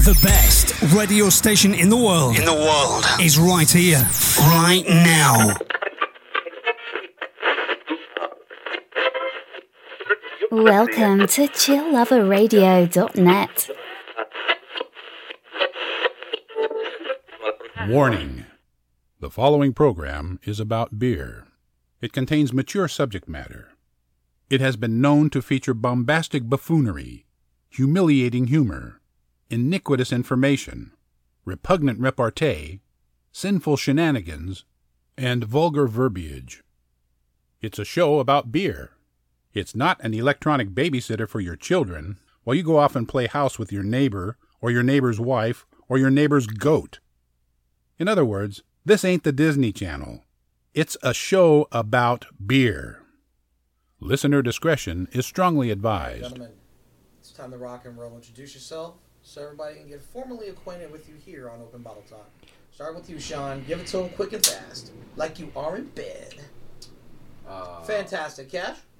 The best radio station in the world. Is right here, right now. Welcome to chillloverradio.net. Warning. The following program is about beer. It contains mature subject matter. It has been known to feature bombastic buffoonery, humiliating humor, iniquitous information, repugnant repartee, sinful shenanigans, and vulgar verbiage. It's a show about beer. It's not an electronic babysitter for your children while you go off and play house with your neighbor or your neighbor's wife or your neighbor's goat. In other words, this ain't the Disney Channel. It's a show about beer. Listener discretion is strongly advised. Gentlemen, it's time to rock and roll. Introduce yourself so everybody can get formally acquainted with you here on Open Bottle Talk. Start with you, Sean. Give it to them quick and fast, like you are in bed. Fantastic.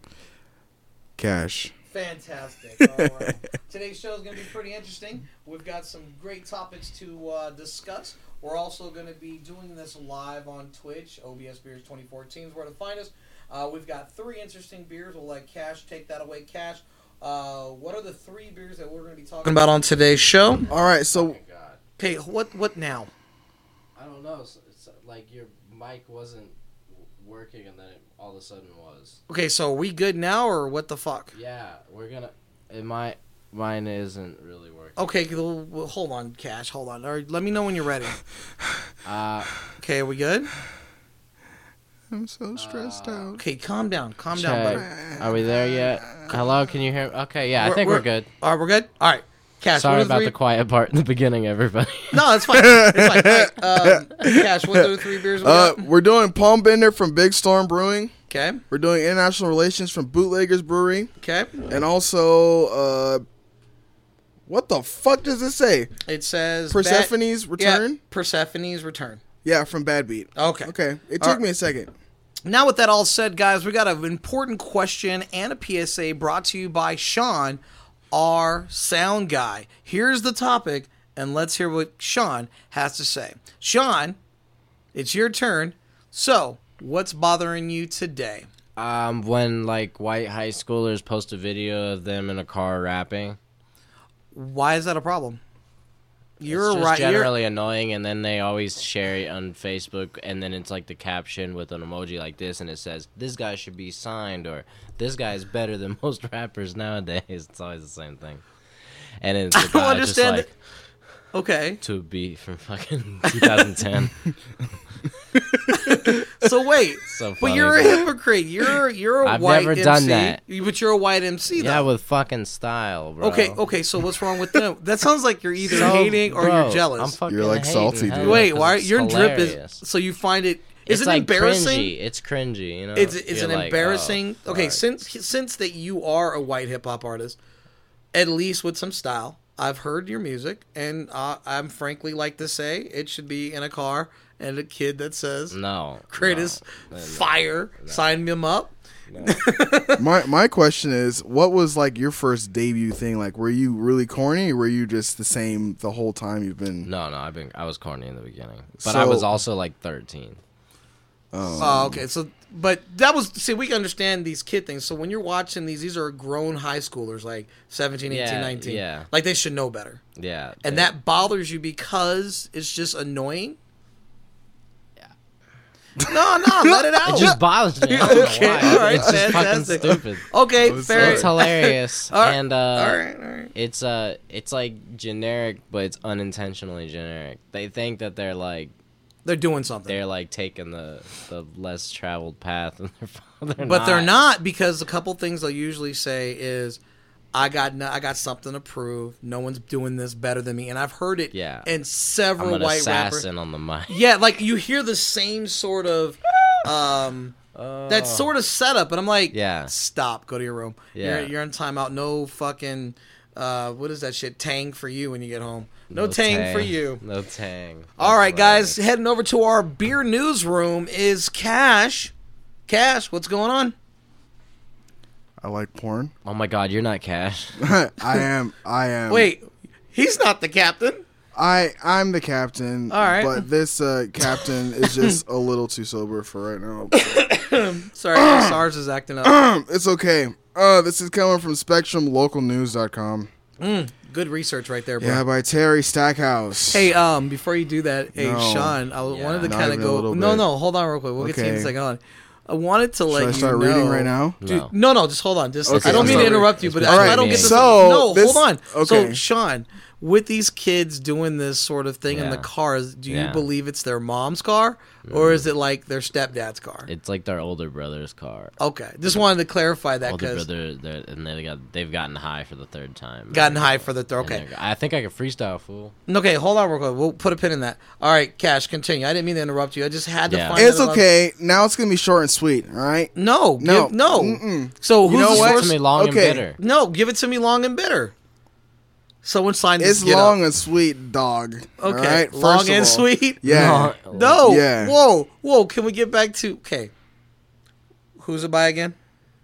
Cash. Fantastic. All right. Today's show is going to be pretty interesting. We've got some great topics to discuss. We're also going to be doing this live on Twitch. OBS Beers 2014 is where to find us. We've got 3 interesting beers. We'll let Cash take that away. Cash, what are the 3 beers that we're going to be talking about on today's show? All right, so Okay, what now? I don't know. It's like your mic wasn't working, and then it all of a sudden was. Okay, so are we good now, or what the fuck? Yeah, we're gonna. Mine isn't really working. Okay, well, hold on, Cash. Hold on. All right, let me know when you're ready. Okay, are we good? I'm so stressed out. Okay, calm down, buddy. Are we there yet? Hello, can you hear me? Okay, yeah, I think we're good. All right, we're good? All right. Cash, Sorry about the quiet part in the beginning, everybody. No, it's fine. It's fine. All right, Cash, what are the 3 beers we got? We're doing Palm Bender from Big Storm Brewing. Okay. We're doing International Relations from Bootleggers Brewery. Okay. And also, what the fuck does it say? It says Persephone's Return? Yeah, Persephone's Return. Yeah, from Bad Beat. Okay. Okay. It took me a second. Now, with that all said, guys, we got an important question and a PSA brought to you by Sean, our sound guy. Here's the topic, and let's hear what Sean has to say. Sean, it's your turn. So, what's bothering you today? When like white high schoolers post a video of them in a car rapping. Why is that a problem? You're it's just right. generally annoying, and then they always share it on Facebook, and then it's like the caption with an emoji like this, and it says, "This guy should be signed," or "This guy is better than most rappers nowadays." It's always the same thing. And it's the guy just like, okay. To be from fucking 2010. So wait, but you're a hypocrite. You're a I've white never MC, done that. But you're a white MC though. Yeah, with fucking style, bro. Okay. So what's wrong with them? That sounds like you're either hating or you're jealous. I'm fucking You're like hating, salty, hell dude. yeah, Wait, 'cause why? it's Your drip hilarious. is so you find it. It's Is it like embarrassing? Cringy. It's cringy, you know. It's You're an like, embarrassing. oh, okay, fuck. since that you are a white hip hop artist, at least with some style. I've heard your music, and I'm frankly like to say it should be in a car and a kid that says No. "Greatest fire." Sign them up. My question is, what was like your first debut thing? Like, were you really corny, or were you just the same the whole time you've been? No, I was corny in the beginning, but I was also like 13. Oh, okay. So, but that was, see, we can understand these kid things. So when you're watching these are grown high schoolers, like 17, 18, 19. Yeah. Like they should know better. Yeah. And that bothers you because it's just annoying? Yeah. No, let it out. It just bothers me. I don't know Okay, why. all right, It's just fantastic. fucking stupid. Okay, fair. It's hilarious. All right, And all right. it's like generic, but it's unintentionally generic. They think that they're doing something. they're like taking the less traveled path, and they're But they're not, because a couple things they'll usually say is, I got something to prove. No one's doing this better than me. And I've heard it in several I'm an white assassin rappers. on the mic. Yeah, like you hear the same sort of that sort of setup, and I'm like, stop, go to your room. Yeah. You're on timeout. No fucking what is that shit? Tang for you when you get home. No tang for you. No tang. All right, guys, heading over to our beer newsroom is Cash. Cash, what's going on? I like porn. Oh my God, you're not Cash. I am. Wait, He's not the captain. I'm the captain. All right. But this captain is just a little too sober for right now. Sorry, SARS is acting up. It's okay. This is coming from SpectrumLocalNews.com. Good research right there, bro. Yeah, by Terry Stackhouse. Hey, before you do that, hey, No. Sean, I wanted to Not kind of even a go. little No, bit. hold on real quick. We'll get to you in a Okay. second. Hold on. I wanted to let Should I you start know. reading right now? Dude, no, just hold on. Just Okay, I don't I'm mean to sorry. interrupt you, but All right, I don't get this. so no, this- hold on. okay. So, Sean, with these kids doing this sort of thing in the Yeah. cars, do you Yeah. believe it's their mom's car or is it like their stepdad's car? It's like their older brother's car. Okay, just wanted to clarify that Older because brother, and they've gotten high for the third time. gotten high for the And okay. I think I can freestyle, fool. Okay, hold on real quick. We'll put a pin in that. All right, Cash, continue. I didn't mean to interrupt you. I just had to Yeah. find It's out. okay. Now it's going to be short and sweet, all right? No, No. no. Mm-mm. So who's know the what? source? To me, long Okay. and bitter. No, give it to me long and bitter. Someone signed this. It's Get long up. and sweet, dog. All Okay, right? long First of and all, sweet. Yeah. No. Yeah. Whoa. Can we get back to okay? Who's it by again?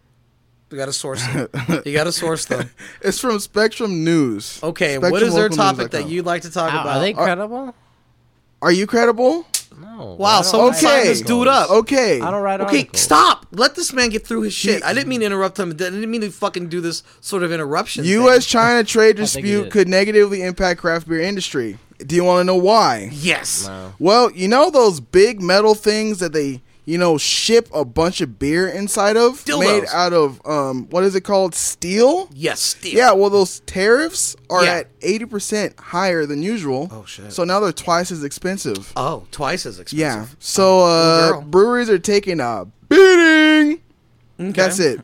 We got to source them. You got to source them. It's from Spectrum News. Okay. What is their topic that SpectrumLocalNews.com. you'd like to talk How, about? are they credible? Are you credible? No. Wow, I don't someone write signed this articles. dude up. Okay. I don't write Okay, articles. stop. Let this man get through his shit. I didn't mean to interrupt him. I didn't mean to fucking do this sort of interruption. U.S.-China trade I think it dispute is. could negatively impact craft beer industry. Do you want to know why? thing. Yes. No. Well, you know those big metal things that they, ship a bunch of beer inside of? Dildos. Made out of, what is it called? Steel? Yes. Steve. Yeah, well, those tariffs are Yeah. at 80% higher than usual. Oh, shit. So now they're twice as expensive. Oh, twice as expensive. Yeah. So Good girl. breweries are taking a beating. Okay. That's it.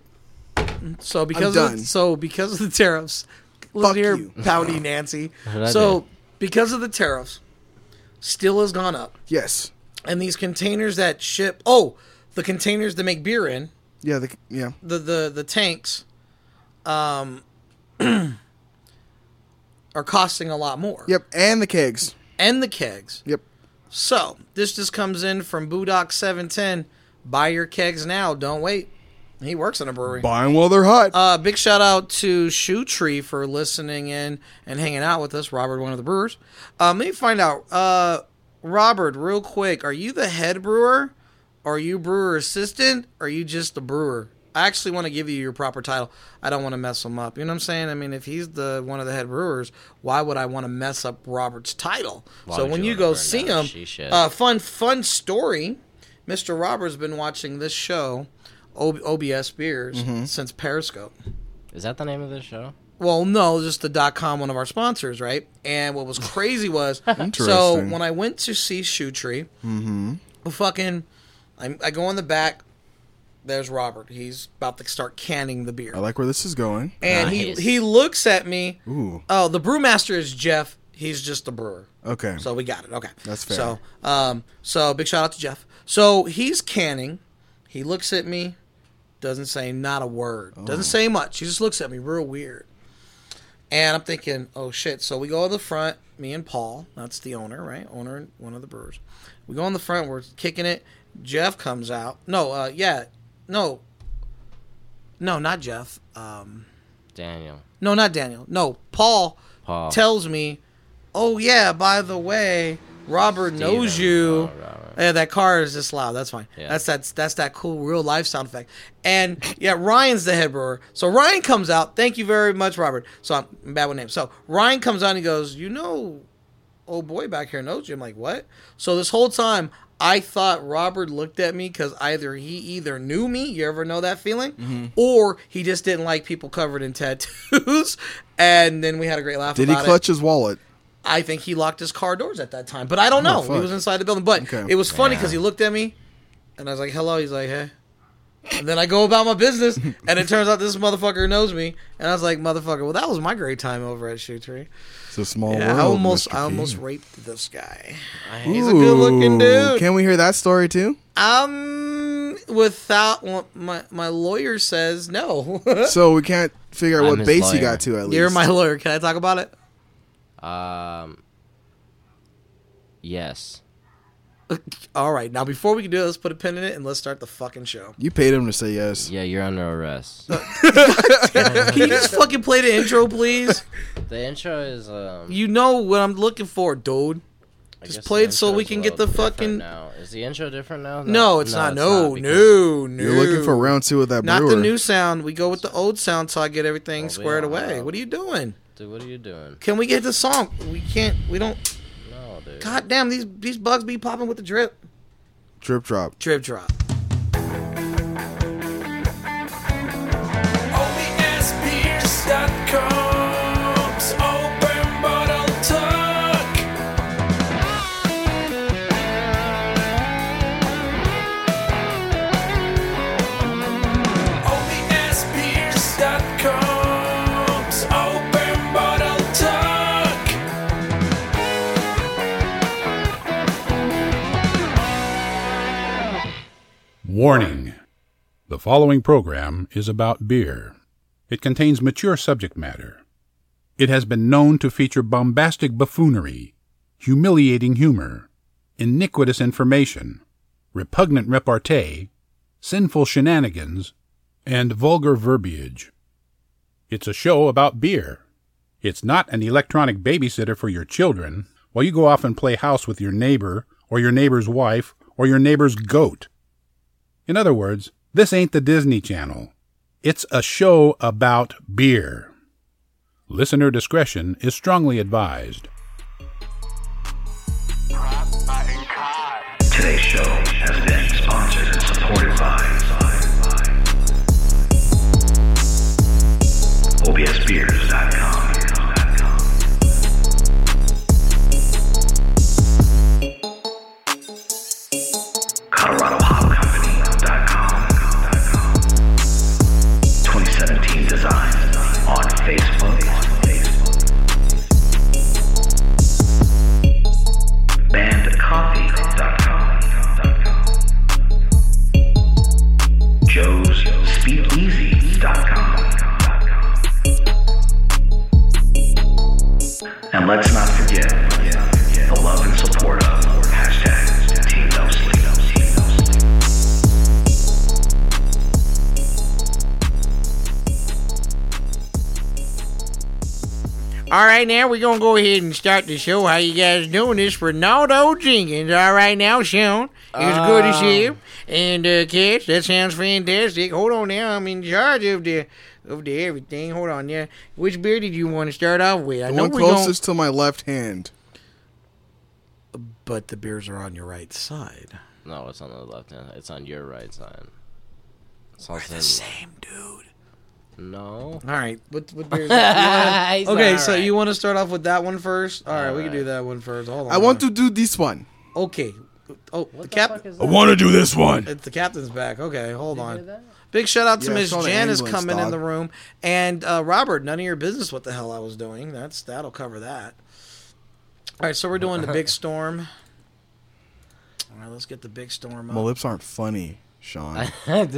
So because I'm of, done. the tariffs, listen Fuck here, you. pouty Nancy. What did I So do? because of the tariffs, steel has gone up, Yes. and these containers that ship. Oh, the containers to make beer in Yeah. the tanks, are costing a lot more. Yep. And the kegs. And the kegs. Yep. So this just comes in from Bodock 710. Buy your kegs now. Don't wait. He works in a brewery. Buy them while they're hot. Big shout out to Shoe Tree for listening in and hanging out with us. Robert, one of the brewers. Let me find out. Robert, real quick, are you the head brewer? Are you brewer assistant? Or are you just the brewer? I actually want to give you your proper title. I don't want to mess him up. You know what I'm saying? I mean, if he's one of the head brewers, why would I want to mess up Robert's title? Why So would when you you wanna go burn see down him, she shed? fun story. Mr. Robert's been watching this show, OBS Beers, since Periscope. Is that the name of this show? Well, no, just the .com, one of our sponsors, right? And what was crazy was, so Interesting. when I went to see Shoe Tree, I go in the back. There's Robert. He's about to start canning the beer, I like where this is going. and Nice. he looks at me. Ooh. Oh, the brewmaster is Jeff. He's just the brewer. Okay. So we got it. Okay. That's fair. So big shout out to Jeff. So he's canning. He looks at me, doesn't say not a word. Doesn't say much. He just looks at me real weird. And I'm thinking, oh shit. So we go to the front, me and Paul, that's the owner, right? Owner and one of the brewers. We go in the front, we're kicking it. Jeff comes out. No, not Jeff. Daniel. No, not Daniel. No, Paul. Paul. Tells me, oh yeah, by the way, Robert knows Steven. you. Oh, Robert. Yeah, that car is just loud. That's fine. Yeah. That's that cool real life sound effect. And yeah, Ryan's the head brewer. So Ryan comes out. Thank you very much, Robert. So I'm bad with names. So Ryan comes out and he goes, old boy back here knows you. I'm like, what? So this whole time I thought Robert looked at me because he either knew me, you ever know that feeling, or he just didn't like people covered in tattoos. And then we had a great laugh Did he about it. clutch his wallet? I think he locked his car doors at that time, but I don't know. fuck. He was inside the building, but Okay. it was funny Yeah. because he looked at me, and I was like, "Hello." He's like, "Hey," and then I go about my business, and it turns out this motherfucker knows me, and I was like, "Motherfucker, well, that was my great time over at Shoe Tree." It's a small Yeah, world. I almost Mr. P. raped this guy. Ooh. He's a good-looking dude. Can we hear that story too? Without my lawyer says no. So we can't figure out I'm what his base he lawyer. got to at least. You're my lawyer. Can I talk about it? Yes. All right, now before we can do it, let's put a pin in it and let's start the fucking show. You paid him to say yes. Yeah, you're under arrest. Can you just fucking play the intro, please? The intro is You know what I'm looking for, dude. I Just guess play the it so intro we is can a get the little fucking. different now. Is the intro different now? No, it's not. No, because- no. You're looking for round 2 with that Not brewer. the new sound. We go with the old sound so I get everything Oh, squared yeah. away. What are you doing? Dude, what are you doing? Can we get the song? We can't. We don't. No, dude. God damn, these bugs be popping with the drip. Drip drop. Drip drop. OBSbeers.com's Open Bottle Talk. OBSbeers.com's Open Bottle Talk. Warning. The following program is about beer. It contains mature subject matter. It has been known to feature bombastic buffoonery, humiliating humor, iniquitous information, repugnant repartee, sinful shenanigans, and vulgar verbiage. It's a show about beer. It's not an electronic babysitter for your children while you go off and play house with your neighbor or your neighbor's wife or your neighbor's goat. In other words, this ain't the Disney Channel. It's a show about beer. Listener discretion is strongly advised. Today's show has been sponsored and supported by OBSbeers.com. ColoradoHopCompany.com. 2017 Design on Facebook. BandCoffee.com. Joe'sSpeakEasy.com. And let's not forget the love and support of #Team No Sleep. All right, now we're gonna go ahead and start the show. How you guys doing? This Ronaldo Jenkins. All right, now, Sean, it's good to see you. And Cash, that sounds fantastic. Hold on, now I'm in charge of the everything. Hold on, yeah. Which beer did you want to start off with? I The know one we're going, closest to my left hand. but the beers are on your right side. No, it's on the left hand. It's on your right side. It's We're the same, dude. No. All right, what beers? You wanna- He's okay, all so right. you want to start off with that one first? All right, we can Alright. do that one first. Hold on. I want to do this one. Okay. Oh, What the the cap. fuck is I that? want to do this one. It's the captain's back. Okay, hold Did you on. hear that? Big shout out to Yeah, Miss it's on the Janice ambulance, coming in dog. the room. And Robert, none of your business what the hell I was doing. That'll cover that. All right, so we're doing the big storm. All right, let's get the big storm My up. lips aren't funny, Sean. Let's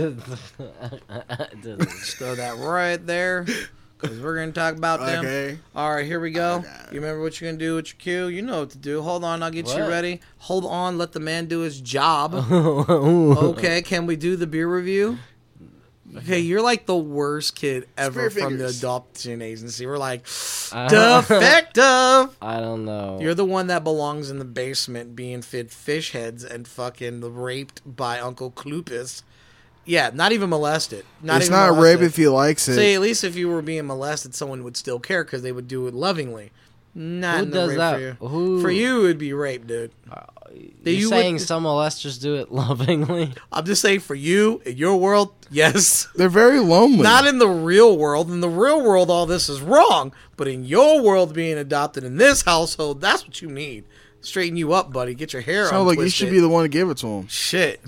throw that right there because we're going to talk about them. Okay. All right, here we go. Okay. You remember what you're going to do with your cue? You know what to do. Hold on, I'll get you What? ready. Hold on, let the man do his job. Okay, can we do the beer review? Okay, you're like the worst kid ever Spear from the fingers. adoption agency. We're like, Uh, defective. I don't know. You're the one that belongs in the basement being fed fish heads and fucking raped by Uncle Clupus. Yeah, not even molested. It's even not molested. rape if he likes it. See, at least if you were being molested, someone would still care because they would do it lovingly. Not Who in the does rape that? For you. Who? For you, it'd be rape, dude. You're you saying would- some molesters do it lovingly? I'm just saying, for you, in your world, yes. They're very lonely. Not in the real world. In the real world, all this is wrong. But in your world, being adopted in this household, that's what you need. Straighten you up, buddy. Get your hair Sounds like you untwisted. should be the one to give it to him. Shit.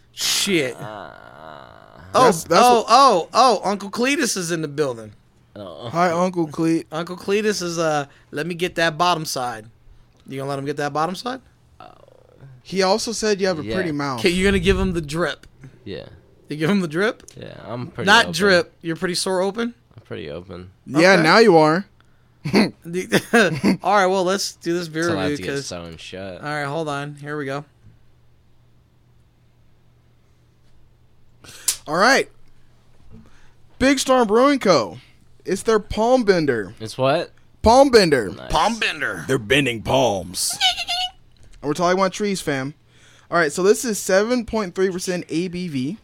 That's Uncle Cletus is in the building. Hi, Uncle Cleet. Uncle Cletus is, let me get that bottom side. You gonna let him get that bottom side? He also said you have a Yeah. pretty mouth. Okay, you're gonna give him the drip. Yeah. You give him the drip? Yeah, I'm pretty Not open. drip. You're pretty sore open? I'm pretty open. Yeah, Okay. now you are. All right, well, let's do this beer Until I have review to get because. sewn shut. All right, hold on. Here we go. All right. Big Storm Brewing Co. It's their Palm Bender. It's what? Palm Bender. Nice. Palm bender. They're bending palms. And we're talking about trees, fam. All right, so this is 7.3% ABV.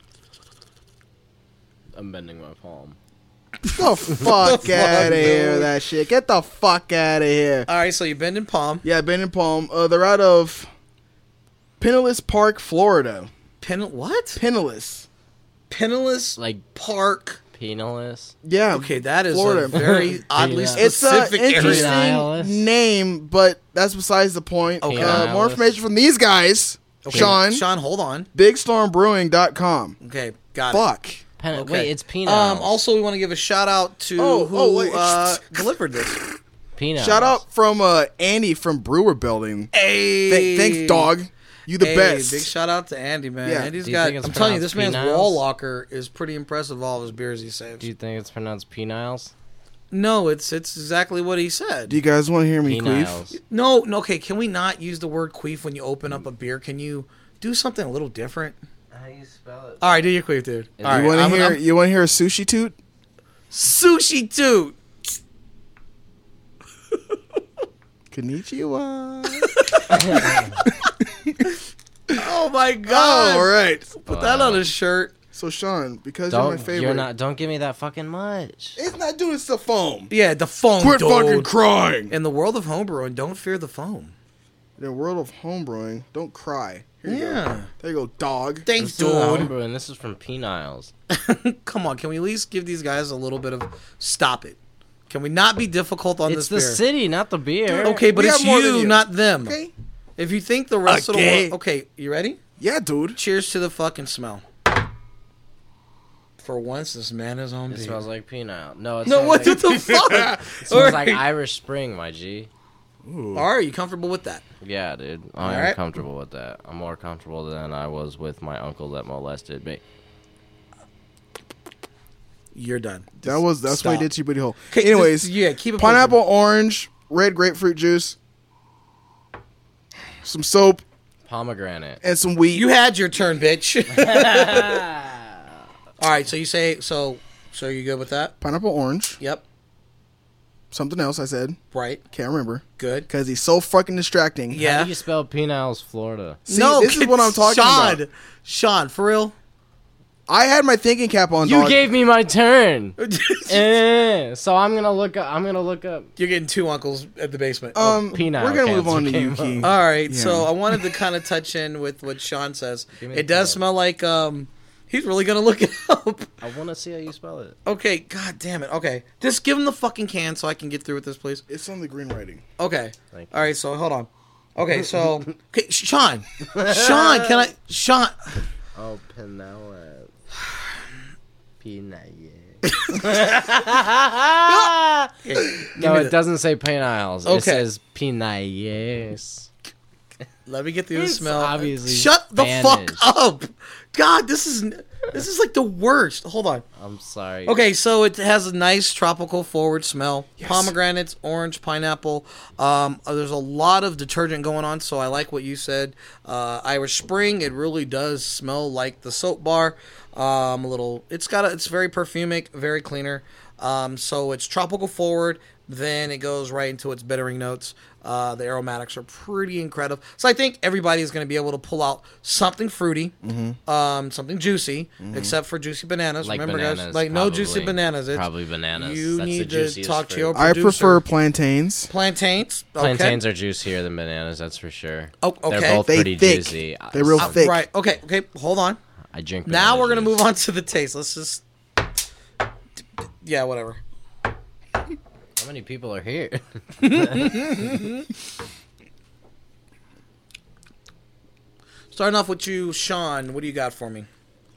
I'm bending my palm. Get the fuck out of here, dude? that shit. Get the fuck out of here. All right, so you bend in palm. Yeah, bending palm. They're out of Pinellas Park, Florida. What? Pinellas. Penniless Like Park. penalist. Yeah. Okay, that is Florida. a very oddly It's It's an specific area. interesting Pinellas. name, but that's besides the point. Okay. More information from these guys. Okay, Sean. Sean, hold on. BigStormBrewing.com. Okay, got it. Fuck. Okay. Wait, it's penal. Also, we want to give a shout out to wait. delivered this. penal. Shout out from Andy from Brewer Building. Hey, Thanks, dog. You the best. Big shout out to Andy, man. Yeah. Andy's Do you got. think it's I'm telling you, this pronounced man's P-Niles? wall locker is pretty impressive. All of his beers he saves. Do you think it's pronounced peniles? No, it's exactly what he said. Do you guys want to hear me queef? Peniles. No, okay. Can we not use the word queef when you open up a beer? Can you do something a little different? How do you spell it? All right, do your queef, dude. You All right, You want to I'm- hear? I'm- You want to hear a sushi toot? sushi toot. Konnichiwa. Oh my god! All right. Put that on a shirt. So Sean, because you're my favorite, Don't give me that fucking much. it's not doing it's the foam. Yeah, the foam. Quit dude. fucking crying. In the world of homebrewing, don't fear the foam. In the world of homebrewing, don't cry. Here you go. Yeah. There you go, dog. Thanks, This is dude. homebrew, and this is from peniles. Come on, can we at least give these guys a little bit of stop it? Can we not be difficult on It's this the beer? city, not the beer. Okay, but We it's have more than you, you. not them. Okay. If you think the rest of the Okay. world... Okay, you ready? Yeah, dude. Cheers to the fucking smell. For once, this man is on It beer. smells like penile. No, it No, smells what like, the fuck? it smells like Alright. Irish Spring, my G. Are you comfortable with that? Yeah, dude. I'm Alright. comfortable with that. I'm more comfortable than I was with my uncle that molested me. You're done. That's what he Stop. did to your booty hole. Okay, Anyways, yeah, keep it pineapple, orange, red grapefruit juice, some soap, Pomegranate. and some wheat. You had your turn, bitch. All right, so you say so you good with that? Pineapple, orange, Yep. something else I said. Right. Can't remember. Good. Because he's so fucking distracting. How Yeah. do you spell peniles, Florida? See, this is what I'm talking Sean. about. Sean, for real? I had my thinking cap on, You dog. gave me my turn. So I'm gonna look up. You're getting two uncles at the basement. penile we're gonna move cancer on to came Yuki. All right, Yeah. so I wanted to kind of touch in with what Sean says. Give me It the does pen. smell like he's really gonna look it up. I want to see how you spell it. Okay, god damn it. Okay, just give him the fucking can so I can get through with this, please. It's on the green writing. Okay. Thank you. All right, so hold on. Okay, so okay, Sean, can I, Sean? Oh, penile. Penile. Okay, No, it doesn't say peniles. Okay. It says peniles. let me get through the It's smell. obviously Shut the Spanish. fuck up. God, this is like the worst. Hold on. I'm sorry. Okay, so it has a nice tropical forward smell. Pomegranates, orange, pineapple. There's a lot of detergent going on, so I like what you said. Irish Spring, it really does smell like the soap bar. It's very perfumic, very cleaner. So it's tropical forward, then it goes right into its bittering notes. The aromatics are pretty incredible. So I think everybody is going to be able to pull out something fruity, something juicy, except for juicy bananas. Like Remember, bananas, guys, like no juicy probably. bananas. It's, Probably bananas. You That's the need to juiciest talk to fruit. your I producer. prefer plantains. plantains. Okay. Plantains are juicier than bananas, that's for sure. Oh, okay. They're both They pretty thick. juicy. They're real thick. Right. Okay. Hold on. I drink Now banana we're gonna juice. move on to the taste. Let's just. Yeah. Whatever. How many people are here? Starting off with you, Sean. What do you got for me?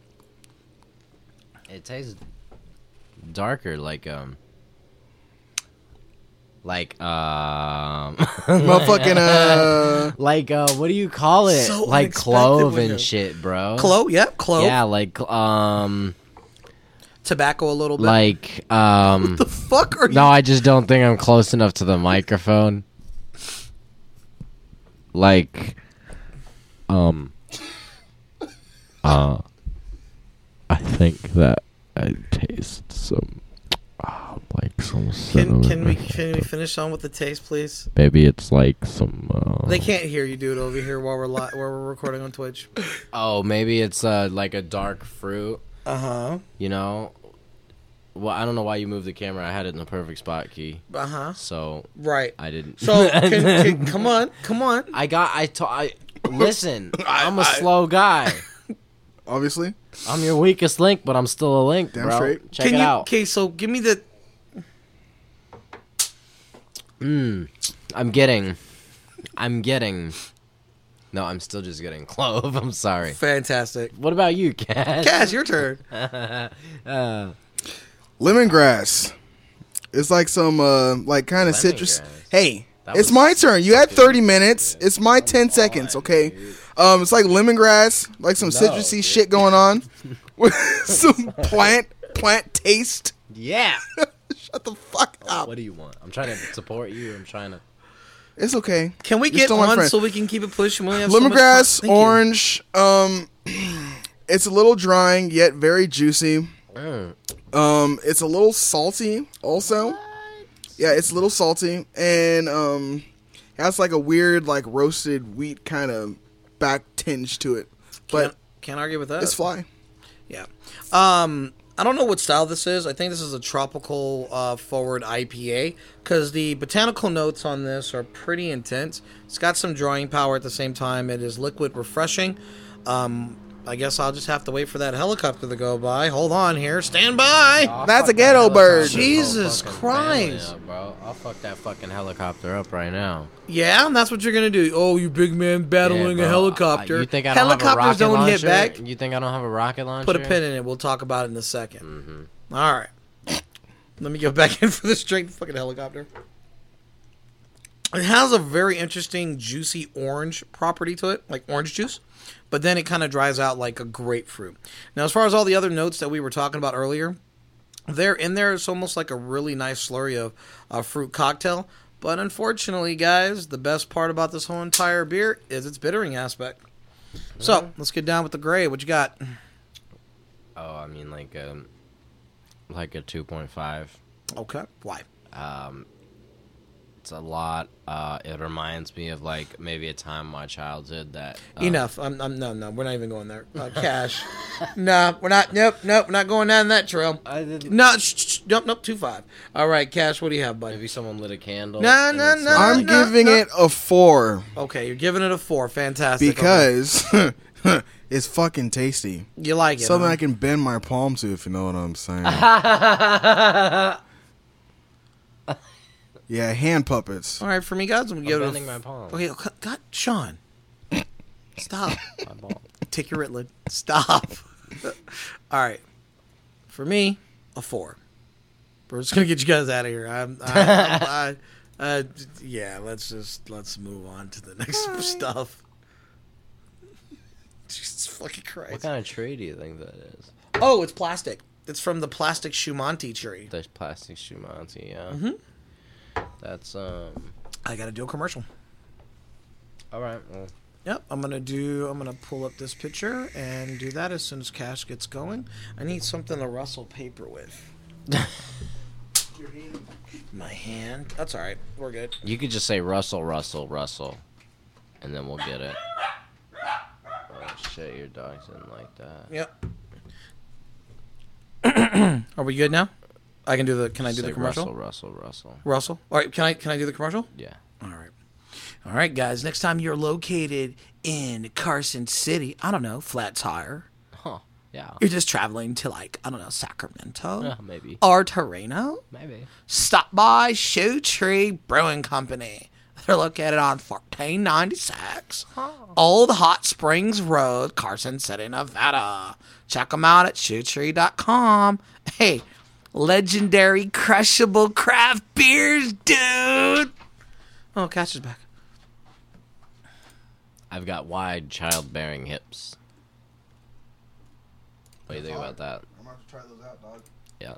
It tastes darker, like Motherfucking like what do you call it? So Like unexpected clove with and him. shit, bro. Clove. Yep. Clove. Yeah, like Tobacco a little bit. like the fuck are you? No, I just don't think I'm close enough to the microphone. Like I think that I taste some, like some Can we finish on with the taste, please? Maybe it's like some. They can't hear you, dude, over here while we're recording on Twitch. Oh, maybe it's like a dark fruit. Uh-huh. You know. Well, I don't know why you moved the camera. I had it in the perfect spot, Key. Uh-huh. So right. I didn't. So come on. Listen, I'm a slow guy. Obviously. I'm your weakest link, but I'm still a link, Damn bro. straight. Check it out. Okay, so give me the. I'm getting. No, I'm still just getting clove. I'm sorry. Fantastic. What about you, Cash? Cash, your turn. Lemongrass. It's like some like kind of citrus. Lemongrass. Hey, That it's was my turn. You had fucking 30 minutes. It's my 10 seconds, okay? It's like lemongrass, like some citrusy dude. shit going on with some plant taste. Yeah. Shut the fuck up. What do you want? I'm trying to support you. I'm trying to. It's okay. Can we You're get still my on friend. so we can keep it pushing? We have so much Lemongrass, time. Thank you. orange. It's a little drying yet very juicy. It's a little salty also. Yeah, it's a little salty and has like a weird like roasted wheat kind of back tinge to it. But Can't argue with that. it's fly. Yeah. I don't know what style this is. I think this is a tropical forward IPA because the botanical notes on this are pretty intense. It's got some drawing power at the same time. It is liquid refreshing. I guess I'll just have to wait for that helicopter to go by. Hold on here. Stand by. That's a ghetto bird. Jesus Christ. Bro. I'll fuck that fucking helicopter up right now. Yeah, and that's what you're going to do. Oh, you big man battling Yeah, a bro. helicopter. You think I don't have a Helicopters rocket don't launcher? hit back. You think I don't have a rocket launcher? Put a pin in it. We'll talk about it in a second. All right. Let me go back in for the straight fucking helicopter. It has a very interesting juicy orange property to it, like orange juice, but then it kind of dries out like a grapefruit. Now, as far as all the other notes that we were talking about earlier, they're in there. It's almost like a really nice slurry of a fruit cocktail. But unfortunately, guys, the best part about this whole entire beer is its bittering aspect. So, let's get down with the gray. What you got? Oh, I mean like a 2.5. Okay. Why? It's a lot. It reminds me of like maybe a time in my childhood that Enough. No, we're not even going there. Cash. No, we're not. Nope, we're not going down that trail. No, nope, 2.5. All right, Cash, what do you have, buddy? maybe someone lit a candle. No, and no, it's no. not- I'm giving it a 4 Okay, you're giving it a 4. Fantastic. because it's fucking tasty. Okay. You like it. Something huh? I can bend my palm to, if you know what I'm saying. Yeah, hand puppets. All right, for me, guys, I'm going to give it a... bending my palm. Okay, God, Sean. Stop. My ball. Take your Ritalin. Stop. All right. For me, a 4. We're just going to get you guys out of here. Yeah, let's move on to the next stuff. Jesus fucking Christ. What kind of tree do you think that is? Oh, it's plastic. It's from the plastic Shumanti tree. The plastic Shumanti, yeah. Mm-hmm. That's I got to do a commercial. all right. Well, Yep, I'm gonna pull up this picture and do that as soon as Cash gets going. I need something to rustle paper with. My hand. That's all right. We're good. you could just say Russell, Russell, Russell, and then we'll get it. Oh shit, your dog's in like that. Yep. Are we good now? I can do the. Can I do Say the commercial? Russell. Russell. All right. Can I do the commercial? Yeah. All right. All right, guys. Next time you're located in Carson City, I don't know, Flat Tire. Huh. Yeah. You're just traveling to like I don't know, Sacramento Maybe. or Torino. Maybe. Stop by Shoe Tree Brewing Company. They're located on 1496 Old Hot Springs Road, Carson City, Nevada. Check them out at shoetree.com. Hey, legendary crushable craft beers, dude. Oh, Cash is back. I've got wide childbearing hips. What do you think about that? I'm going to try those out, dog. Yeah.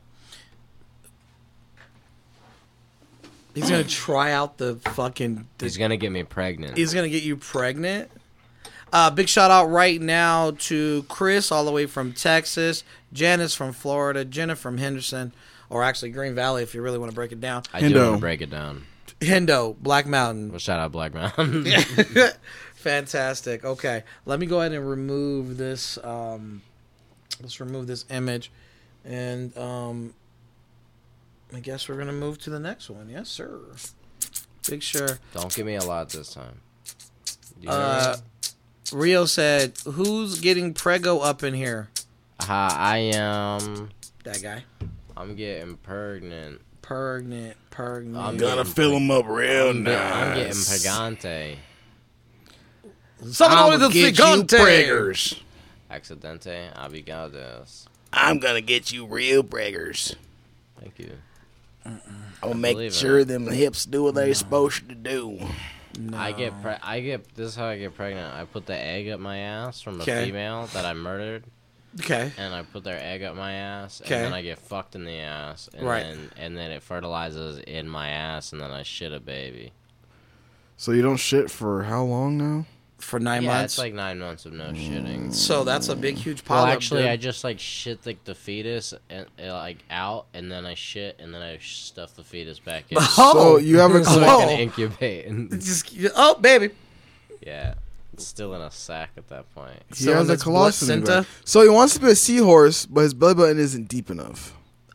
He's gonna try out the fucking. He's gonna get me pregnant. He's gonna get you pregnant. Big shout out right now to Chris all the way from Texas, Janice from Florida, Jenna from Henderson, or actually Green Valley if you really want to break it down. I do want to break it down. Hendo, Black Mountain. Well, shout out Black Mountain. Fantastic. Okay, let me go ahead and remove this. Let's remove this image, and I guess we're gonna move to the next one. Yes, sir. Big sure. Don't give me a lot this time. Rio said, "Who's getting prego up in here?" I am. That guy. I'm getting pregnant. Pregnant. I'm Gonna fill him up real nice. I'm getting pregante. Someone with a get you gigante. preggers. Accidente abigados. I'm gonna get you real preggers. Thank you. I'll make sure them hips do what they're supposed to do. No. I get. This is how I get pregnant. I put the egg up my ass from a Okay. female that I murdered. Okay. And I put their egg up my ass, Okay. and then I get fucked in the ass, and Right. then it fertilizes in my ass, and then I shit a baby. So you don't shit for how long now? For 9 Yeah, months. it's like 9 months of no shitting. So that's a big, huge pile. Well, up, actually, dude. I just like shit like the fetus and like out, and then I shit, and then I stuff the fetus back in. So you have a So I col- can incubate. And, just baby. yeah, it's still in a sack at that point. He So has a it's colostomy placenta? bag. So he wants to be a seahorse, but his belly button isn't deep enough.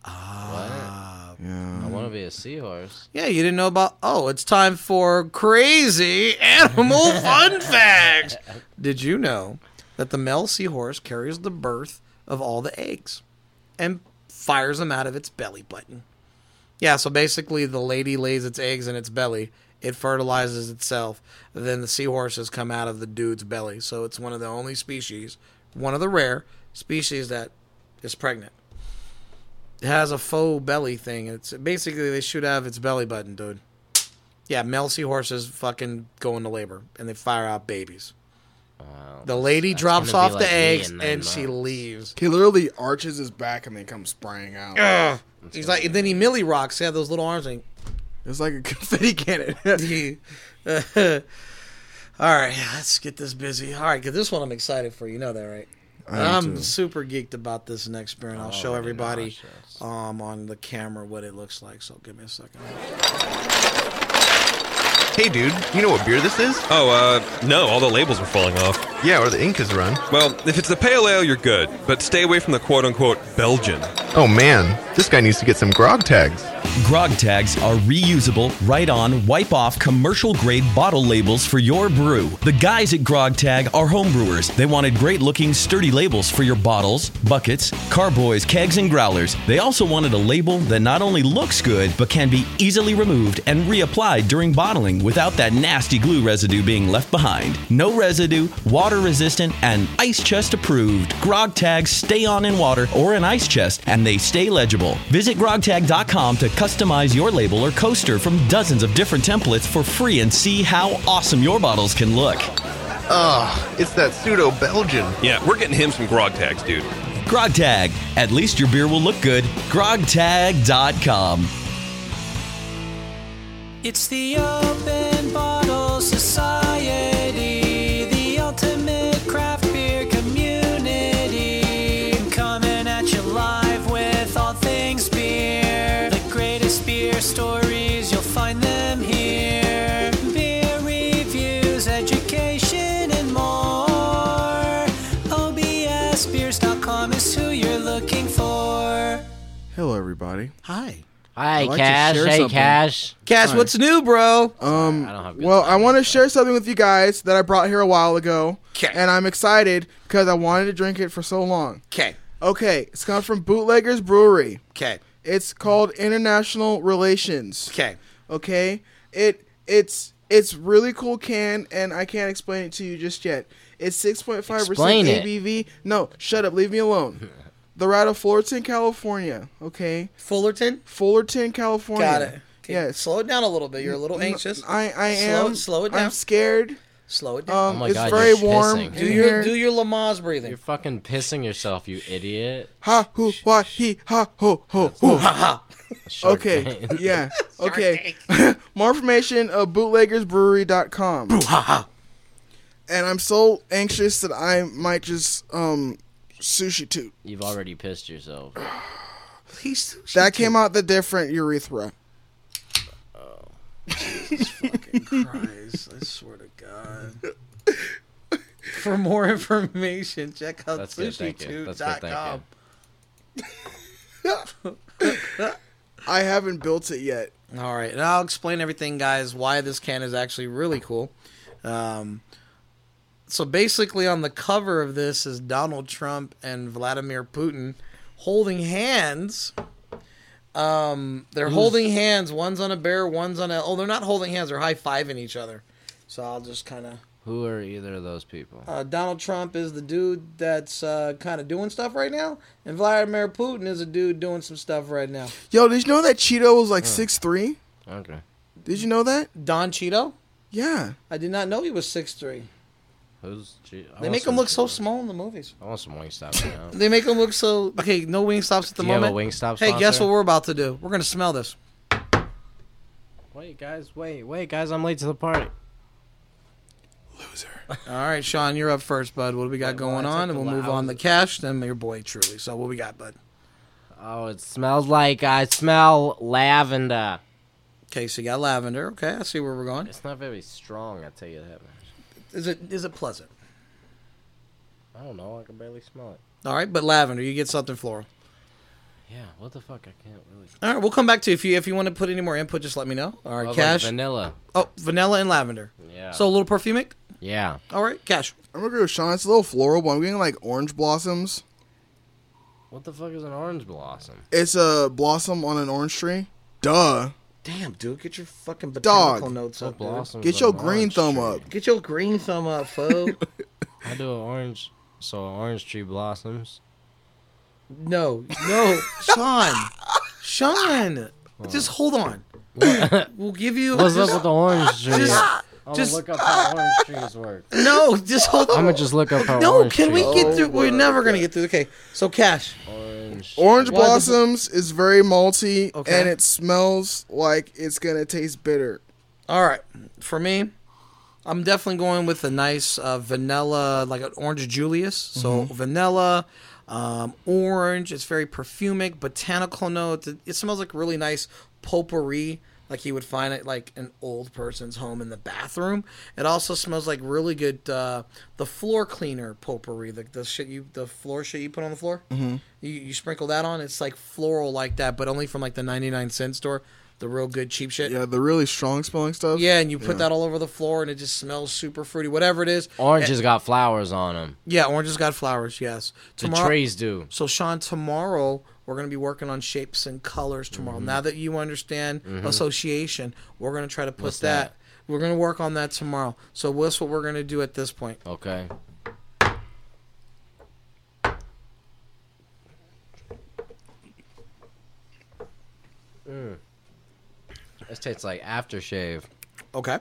I want to be a seahorse. Yeah, you didn't know about. Oh, it's time for crazy animal fun facts. Did you know that the male seahorse carries the birth of all the eggs and fires them out of its belly button? Yeah, so basically the lady lays its eggs in its belly, it fertilizes itself, then the seahorses come out of the dude's belly. So it's one of the only species, one of the rare species that is pregnant. It has a faux belly thing. It's basically they shoot out of its belly button, dude. Yeah, male seahorses fucking go into labor and they fire out babies. Wow, The lady that's drops gonna off be the like me eggs in 9 and she months. leaves. He literally arches his back and then comes spraying out. He's like, and then he millie rocks. He had those little arms. And It's like a confetti cannon. all right, let's get this busy. All right, because this one I'm excited for. You know that, right? I'm super geeked about this next beer, and I'll show everybody on the camera what it looks like. So give me a second. Hey, dude, you know what beer this is? Oh, no, all the labels are falling off. Yeah, or the ink is run. Well, if it's the pale ale, you're good, but stay away from the quote-unquote Belgian. Oh, man, this guy needs to get some grog tags. Grog tags are reusable, write-on, wipe-off, commercial-grade bottle labels for your brew. The guys at Grog Tag are homebrewers. They wanted great-looking, sturdy labels for your bottles, buckets, carboys, kegs, and growlers. They also wanted a label that not only looks good, but can be easily removed and reapplied during bottling without that nasty glue residue being left behind. No residue, water-resistant, and ice chest approved. Grog tags stay on in water or an ice chest, and they stay legible. Visit grogtag.com to customize your label or coaster from dozens of different templates for free and see how awesome your bottles can look. Ugh, it's that pseudo-Belgian. Yeah, we're getting him some grog tags, dude. Grog Tag. At least your beer will look good. grogtag.com. It's the Open Bottle Society, the ultimate craft beer community. Coming at you live with all things beer. The greatest beer stories, you'll find them here. Beer reviews, education, and more. OBSbeers.com is who you're looking for. Hello, everybody. Hi. Hi, I'd like to Cash. share Hey, something. Cash. Cash, Hi. what's new, bro? I don't have good Well, I timing. want to share something with you guys that I brought here a while ago. 'Kay. And I'm excited because I wanted to drink it for so long. Okay. Okay, it's come from Bootleggers Brewery. Okay. It's called International Relations. Okay. Okay? It's really cool can, and I can't explain it to you just yet. It's 6.5% Explain it. ABV. No, shut up. Leave me alone. They're out of Fullerton, California. Okay? Fullerton? Fullerton, California. Got it. Okay, Yes. slow it down a little bit. You're a little anxious. I am. Slow it down. I'm scared. Slow it down. Oh my It's God, very you're warm pissing. in here. Do your Lamaze breathing. You're fucking pissing yourself, you idiot. Ha hoo wha he ha ho ho ho. Shark Okay, Tank. yeah, okay. More information at bootleggersbrewery.com. And I'm so anxious that I might just sushi toot. You've already pissed yourself. That came out the different urethra. Jesus fucking Christ. I swear to God. For more information, check out sushitoot.com. I haven't built it yet. All right, and I'll explain everything, guys, why this can is actually really cool. So basically on the cover of this is Donald Trump and Vladimir Putin holding hands. They're holding hands. One's on a bear, one's on a... Oh, they're not holding hands. They're high-fiving each other. So I'll just kind of... Who are either of those people? Donald Trump is the dude that's kind of doing stuff right now, and Vladimir Putin is a dude doing some stuff right now. Yo, did you know that Cheeto was like 6'3"? Okay. Did you know that? Don Cheeto? Yeah. I did not know he was 6'3". Who's Cheeto? They make him look so small in the movies. I want some Wingstops now. They make him look so... Okay, no Wingstops at the Do you moment. have a Wingstop Hey, sponsor? guess what we're about to do? We're going to smell this. Wait, guys. Wait, guys. I'm late to the party. Loser. All right, Sean, you're up first, bud. What do we got going on? And we'll move on to Cash, then your boy, Truly. So what we got, bud? Oh, it smells like I smell lavender. Okay, so you got lavender. Okay, I see where we're going. It's not very strong, I tell you that much. Is it pleasant? I don't know. I can barely smell it. All right, but lavender, you get something floral. Yeah, what the fuck? I can't really... All right, we'll come back to you. If you want to put any more input, just let me know. All right, Like Cash. vanilla. Oh, vanilla and lavender. Yeah. So a little perfumic? Yeah. All right, Cash. I'm gonna agree with Sean. It's a little floral, but I'm getting like orange blossoms. What the fuck is an orange blossom? It's a blossom on an orange tree. Duh. Damn, dude, get your fucking botanical notes up, dude. Get your green thumb up. Get your green thumb up, foe. I do an orange... So an orange tree blossoms. No, Sean, just hold on. We'll give you. What's up with the orange tree? I'm just gonna look up how orange trees work. No, just hold on. I'm gonna just look up how No, orange can we trees get work. through? We're never gonna get through. Okay, so Cash. Orange blossoms is very malty, Okay. and it smells like it's gonna taste bitter. All right, for me, I'm definitely going with a nice vanilla, like an orange Julius. So vanilla, orange. It's very perfumic, botanical note. It smells like really nice potpourri, like you would find it like an old person's home in the bathroom. It also smells like really good the floor cleaner potpourri, the floor shit you put on the floor. Mm-hmm. You sprinkle that on. It's like floral like that, but only from like the 99-cent store. The real good cheap shit. Yeah, the really strong smelling stuff. Yeah, and you put that all over the floor, and it just smells super fruity. Whatever it is. Orange has got flowers on them. Yeah, orange has got flowers. Yes. The trees do. So Sean, tomorrow we're going to be working on shapes and colors tomorrow. Now that you understand association, we're going to try to put that. We're going to work on that tomorrow. So what's what we're going to do at this point? Okay. This tastes like aftershave. Okay.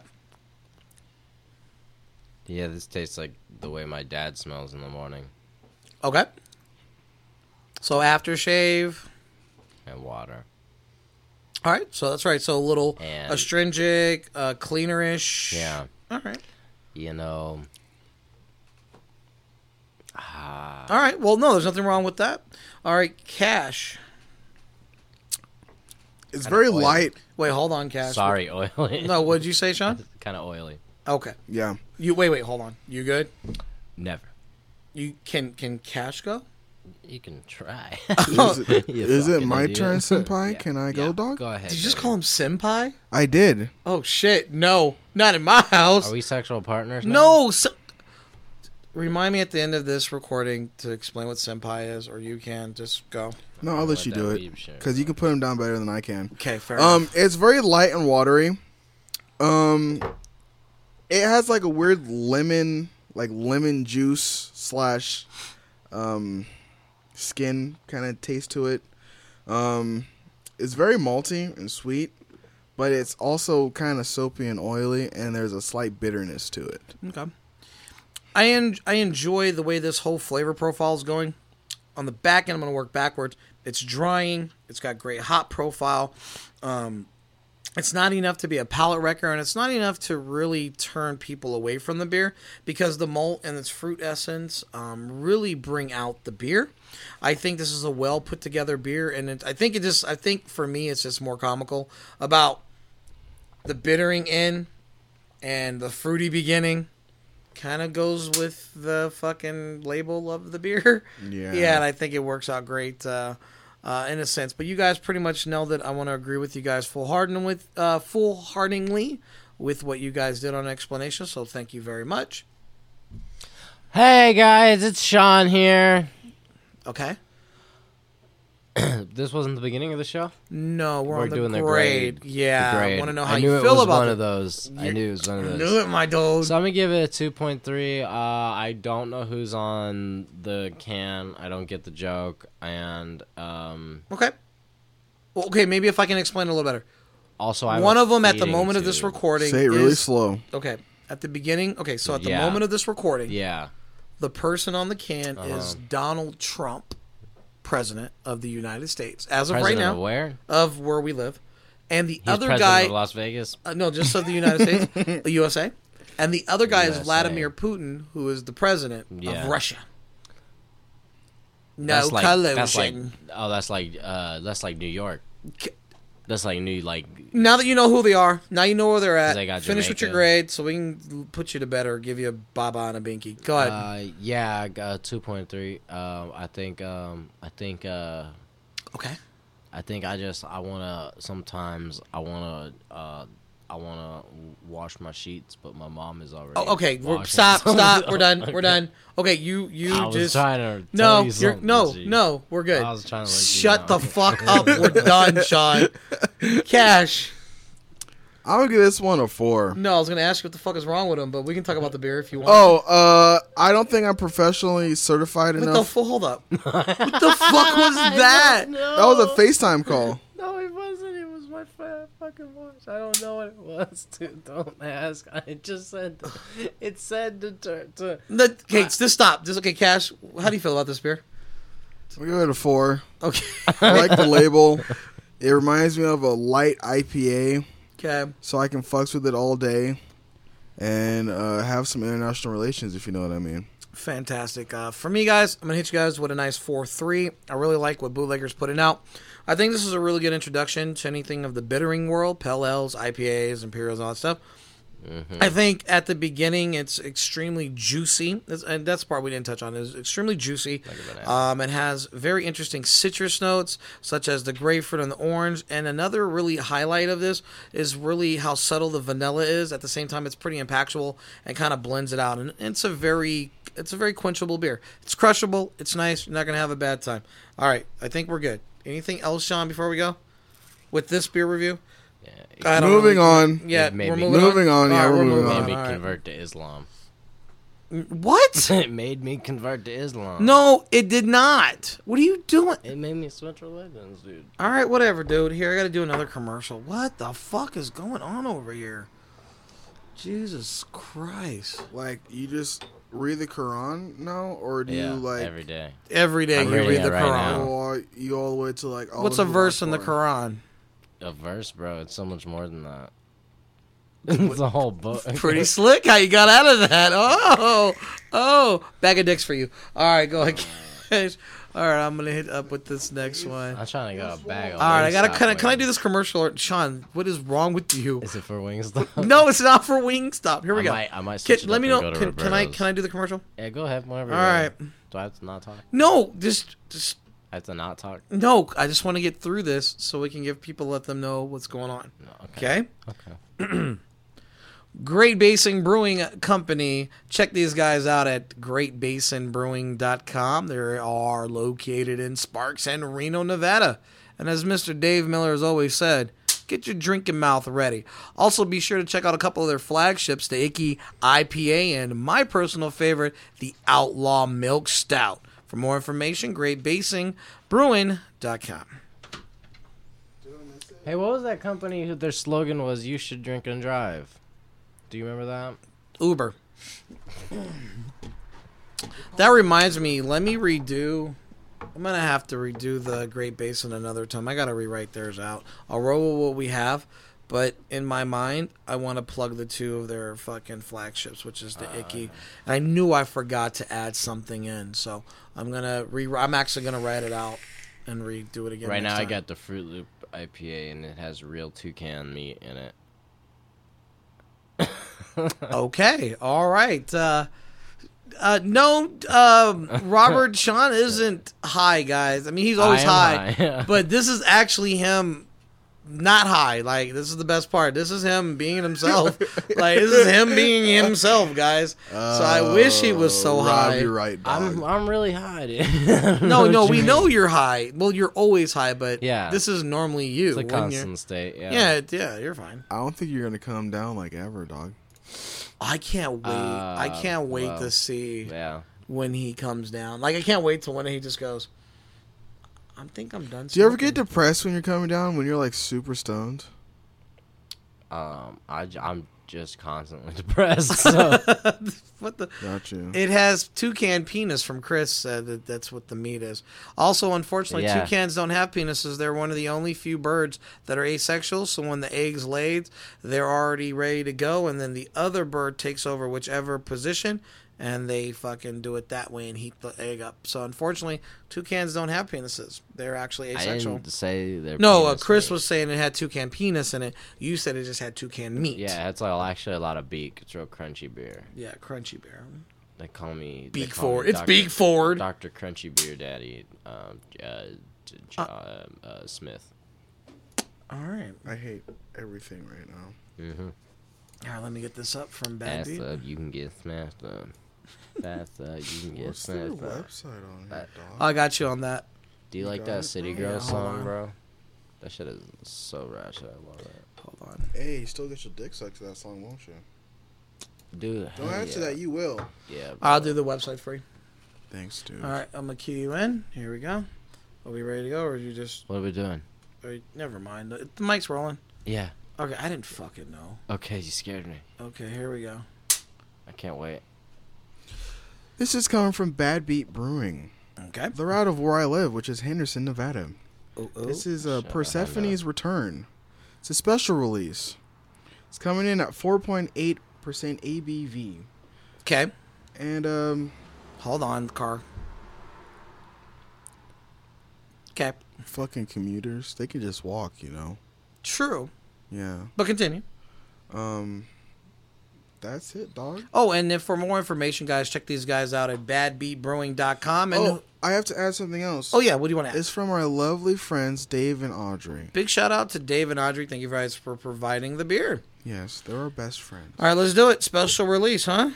Yeah, this tastes like the way my dad smells in the morning. Okay. So aftershave. And water. All right, so that's right. So a little And- astringent, cleanerish. Yeah. All right. You know. All right. Well, no, there's nothing wrong with that. All right, Cash. It's very oily. light. Wait, hold on, Cash. Sorry, oily. No, what did you say, Sean? Kind of oily. Okay. Yeah. You wait, hold on. You good? Never. You can Cash go? You can try. Is it my turn, senpai? Can I go, dog? Go ahead. Did you just call him senpai? I did. Oh shit! No, not in my house. Are we sexual partners now? No. Remind me at the end of this recording to explain what senpai is, or you can just go. No, I'll let you do it because you can put him down better than I can. Okay, fair enough. It's very light and watery. It has like a weird lemon juice slash skin kind of taste to it. It's very malty and sweet, but it's also kind of soapy and oily, and there's a slight bitterness to it. Okay. I enjoy the way this whole flavor profile is going. On the back end, I'm going to work backwards. It's drying. It's got great hop profile. It's not enough to be a palate wrecker, and it's not enough to really turn people away from the beer because the malt and its fruit essence really bring out the beer. I think this is a well put together beer, and I think for me it's just more comical about the bittering end and the fruity beginning. Kind of goes with the fucking label of the beer. Yeah, and I think it works out great. In a sense, but you guys pretty much know that I want to agree with you guys full-heartedly with what you guys did on explanation. So thank you very much. Hey guys, it's Sean here. Okay. This wasn't the beginning of the show? No, we're on doing the grade. Yeah, I want to know how you feel about it. I knew it was one of those. I knew it, my dog. So I'm gonna give it a 2.3. I don't know who's on the can. I don't get the joke, and Okay. Well, okay, maybe if I can explain it a little better. Also, one of them at the moment of this recording. Say it really slow. Okay, at the beginning. Okay, so at the moment of this recording, the person on the can is Donald Trump, President of the United States, as of President right now. Of where? Of where we live, and the He's other President guy, of Las Vegas. No, just of the United States, the USA, and the other guy is Vladimir Putin, who is the president of Russia. No collusion. That's like New York. That's like Now that you know who they are, now you know where they're at. Finish with your Jamaica. grade, so we can put you to bed or give you a baba and a binky. Go ahead. I got 2.3. I think. Okay. I think I wanna wash my sheets, but my mom is already. Oh, okay. washing. Stop. We're done. Okay, you I was just trying to no. tell you something, No. We're good. I was trying to let you Shut know. the fuck up. We're done, Sean. Cash. I'm gonna give this one a 4. No, I was gonna ask you what the fuck is wrong with him, but we can talk about the beer if you want. Oh, I don't think I'm professionally certified enough. Hold up. What the fuck was that? That was a FaceTime call. No, it wasn't. It was my fucking watch. I don't know what it was, dude. Don't ask. I just said it said to. Okay, just stop. Okay, Cash. How do you feel about this beer? I'll give it a 4. Okay. I like the label. It reminds me of a light IPA. Okay. So I can fucks with it all day and have some international relations, if you know what I mean. Fantastic. For me, guys, I'm going to hit you guys with a nice 4.3. I really like what Bootlegger's putting out. I think this is a really good introduction to anything of the bittering world, Pale Ales, IPAs, Imperials, all that stuff. Mm-hmm. I think at the beginning it's extremely juicy, and that's the part we didn't touch on. It's extremely juicy. It has very interesting citrus notes, such as the grapefruit and the orange. And another really highlight of this is really how subtle the vanilla is. At the same time, it's pretty impactful and kind of blends it out. And it's a very quenchable beer. It's crushable. It's nice. You're not gonna have a bad time. All right, I think we're good. Anything else, Sean, before we go with this beer review? Moving on. Yeah, we're moving on. Yeah, we're moving on. It made me convert to Islam. What? It made me convert to Islam. No, it did not. What are you doing? It made me switch religions, dude. All right, whatever, dude. Here, I got to do another commercial. What the fuck is going on over here? Jesus Christ. Like, you just read the Quran now? Or do you, like... every day. Every day you read the Quran. Or you all the way to, like... What's a verse in the Quran? A verse, bro. It's so much more than that. It's a whole book. Pretty slick how you got out of that. Oh. Bag of dicks for you. All right, go ahead. All right, I'm going to hit up with this next one. I'm trying to get a bag of All right, can I do this commercial? Or, Sean, what is wrong with you? Is it for Wingstop? No, it's not for Wingstop. Here we go. I might switch Let me know. and go to Can I do the commercial? Yeah, go ahead. Whenever. All right. Do I have to not talk? No, just I have to not talk? No, I just want to get through this so we can give people, let them know what's going on. Okay? Okay. Great Basin Brewing Company. Check these guys out at greatbasinbrewing.com. They are located in Sparks and Reno, Nevada. And as Mr. Dave Miller has always said, get your drinking mouth ready. Also, be sure to check out a couple of their flagships, the Icky IPA and my personal favorite, the Outlaw Milk Stout. For more information, greatbasinbrewing.com. Hey, what was that company who their slogan was, "You should drink and drive"? Do you remember that? Uber. That reminds me, let me redo. I'm going to have to redo the Great Basin another time. I got to rewrite theirs out. I'll roll with what we have, But in my mind, I want to plug the two of their fucking flagships, which is the Icky. And I knew I forgot to add something in, so I'm actually gonna write it out and redo it again. Right now, time. I got the Fruit Loop IPA, and it has real toucan meat in it. Okay, all right. Robert Sean isn't high, guys. I mean, he's always high, but this is actually him not high. Like, this is the best part. This is him being himself. Like, this is him being himself, guys. So I wish he was so high. You're right, dog. I'm really high, dude. No, we know you're high. Well, you're always high, but yeah, this is normally you. It's a constant state. Yeah, you're fine. I don't think you're gonna come down like ever, dog. I can't wait. I can't wait to see when he comes down. Like, I can't wait till when he just goes, I think I'm done. Do you ever get depressed when you're coming down, when you're like super stoned? I'm just constantly depressed. So. What the? Got you. It has toucan penis from Chris. Said that's what the meat is. Also, unfortunately, toucans don't have penises. They're one of the only few birds that are asexual. So when the egg's laid, they're already ready to go, and then the other bird takes over whichever position, and they fucking do it that way and heat the egg up. So unfortunately, toucans don't have penises. They're actually asexual. I didn't say they're Chris was saying it had toucan penis in it. You said it just had toucan meat. Yeah, it's actually a lot of beak. It's real crunchy beer. Yeah, crunchy beer. They call me Beak Ford. It's Beak Ford. Dr. Crunchy Beer Daddy, Smith. All right. I hate everything right now. Mm-hmm. All right, let me get this up from Bad Beat. Fast up, you can get smashed up. Fast up, you can get smashed up. What's their website on here, dog? I got you on that. Do you like that City Girl song, bro? That shit is so ratchet. I love it. Hold on. Hey, you still get your dick sucked to that song, won't you? Dude, don't answer that. You will. Yeah. Bro. I'll do the website for you. Thanks, dude. All right, I'm gonna key you in. Here we go. Are we ready to go, or are you just? What are we doing? Never mind. The mic's rolling. Yeah. Okay, I didn't fucking know. Okay, you scared me. Okay, here we go. I can't wait. This is coming from Bad Beat Brewing. Okay. They're out of where I live, which is Henderson, Nevada. This is Persephone's Return. It's a special release. It's coming in at 4.8% ABV. Okay. And hold on, car. Okay. Fucking commuters, they can just walk, you know. True. Yeah. But continue. That's it, dog. Oh, and if for more information, guys, check these guys out at badbeatbrewing.com. And I have to add something else. Oh, yeah. What do you want to add? It's from our lovely friends, Dave and Audrey. Big shout out to Dave and Audrey. Thank you guys for providing the beer. Yes, they're our best friends. All right, let's do it. Special release, huh?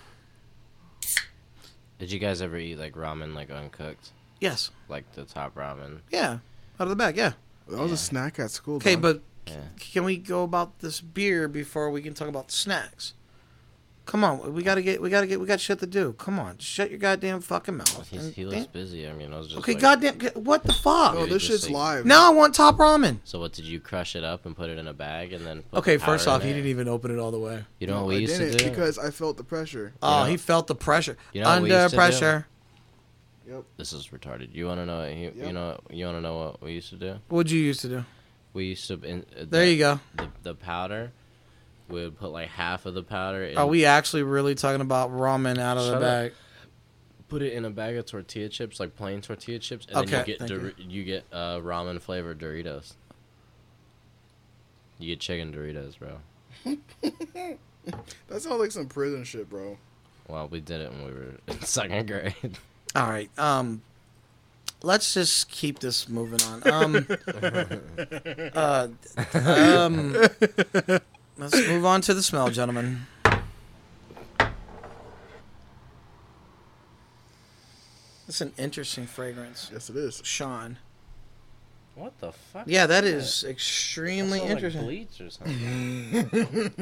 Did you guys ever eat like ramen like uncooked? Yes. Like the top ramen? Yeah. Out of the bag, yeah. That was a snack at school. Okay, but can we go about this beer before we can talk about the snacks? Come on, we got shit to do. Come on, shut your goddamn fucking mouth. He looks busy. I mean, I was just okay. Like, goddamn, what the fuck? No, this shit's live. Now I want top ramen. So what? Did you crush it up and put it in a bag and then? Okay, first off, he didn't even open it all the way. You know what we used to do? Because I felt the pressure. Oh, he felt the pressure. You know what under pressure. Yep. This is retarded. You want to know? You want to know what we used to do? What'd you used to do? We used to. There you go. The powder. We would put like half of the powder in. Are we actually really talking about ramen out of the bag? Put it in a bag of tortilla chips, like plain tortilla chips, and then you get ramen flavored Doritos. You get chicken Doritos, bro. That sounds like some prison shit, bro. Well, we did it when we were in 2nd grade. All right. Let's just keep this moving on. Let's move on to the smell, gentlemen. It's an interesting fragrance. Yes, it is. Sean. What the fuck? Yeah, that is extremely interesting. Like bleach or something.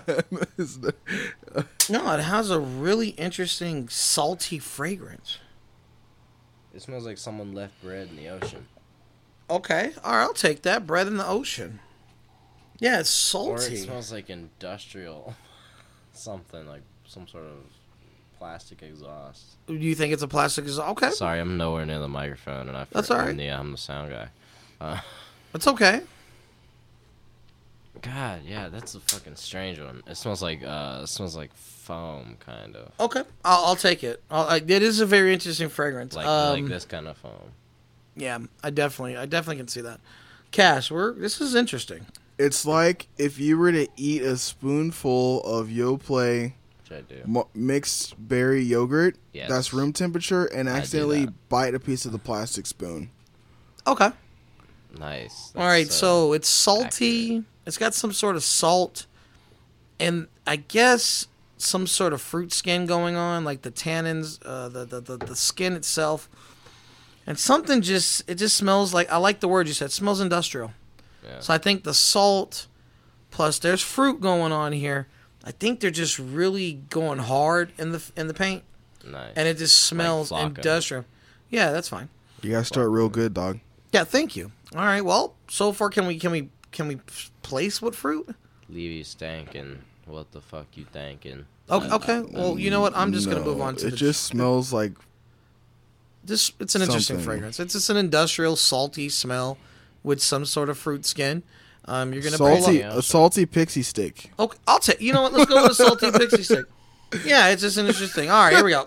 No, it has a really interesting salty fragrance. It smells like someone left bread in the ocean. Okay, all right, I'll take that. Bread in the ocean. Yeah, it's salty. Or it smells like industrial something, like some sort of plastic exhaust. Do you think it's a plastic exhaust? Okay. Sorry, I'm nowhere near the microphone, and That's all right. Yeah, I'm the sound guy. It's okay. God, yeah, that's a fucking strange one. It smells like foam, kind of. Okay, I'll take it. It is a very interesting fragrance. Like this kind of foam. Yeah, I definitely can see that. Cash, this is interesting. It's like if you were to eat a spoonful of Yoplait which I do. Mixed berry yogurt Yes. that's room temperature and accidentally bite a piece of the plastic spoon. Okay. Nice. All right, so it's salty. Accurate. It's got some sort of salt, and I guess some sort of fruit skin going on, like the tannins, the skin itself, and something it just smells like. I like the word you said. It smells industrial. Yeah. So I think the salt, plus there's fruit going on here. I think they're just really going hard in the paint. Nice. And it just smells like industrial. Yeah, that's fine. You gotta start real good, dog. Yeah, thank you. All right, well, so far can we place what fruit? Leave you stankin'. What the fuck you thinking? Okay. Well, you know what? I'm just gonna move on to it. Just smells like. It's an interesting fragrance. It's just an industrial, salty smell with some sort of fruit skin. You're gonna a salty pixie stick. Okay, I'll take. You know what? Let's go with a salty pixie stick. Yeah, it's just an interesting. All right, here we go.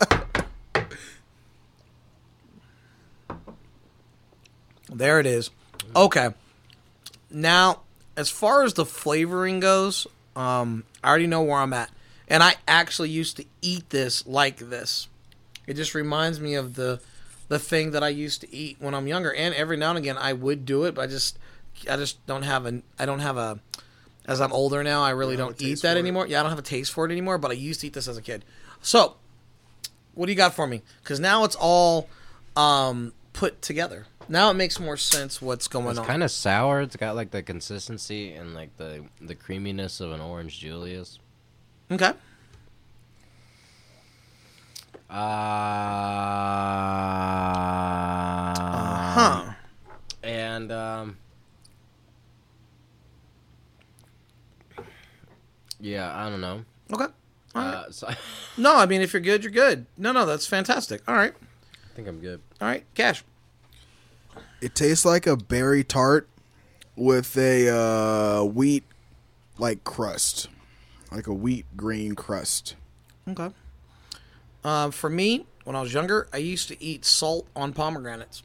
There it is. Okay. Now, as far as the flavoring goes, I already know where I'm at. And I actually used to eat this like this. It just reminds me of the thing that I used to eat when I'm younger. And every now and again, I would do it, but I just don't have as I'm older now, I really don't eat that anymore. Yeah, I don't have a taste for it anymore, but I used to eat this as a kid. So, what do you got for me? Because now it's all put together. Now it makes more sense what's going on. It's kind of sour. It's got like the consistency and like the creaminess of an orange Julius. Okay. And yeah, I don't know. Okay. All right. No, I mean, if you're good, you're good. No, that's fantastic. All right. I think I'm good. All right, Cash. It tastes like a berry tart with a wheat crust, like a wheat grain crust. Okay. For me, when I was younger, I used to eat salt on pomegranates.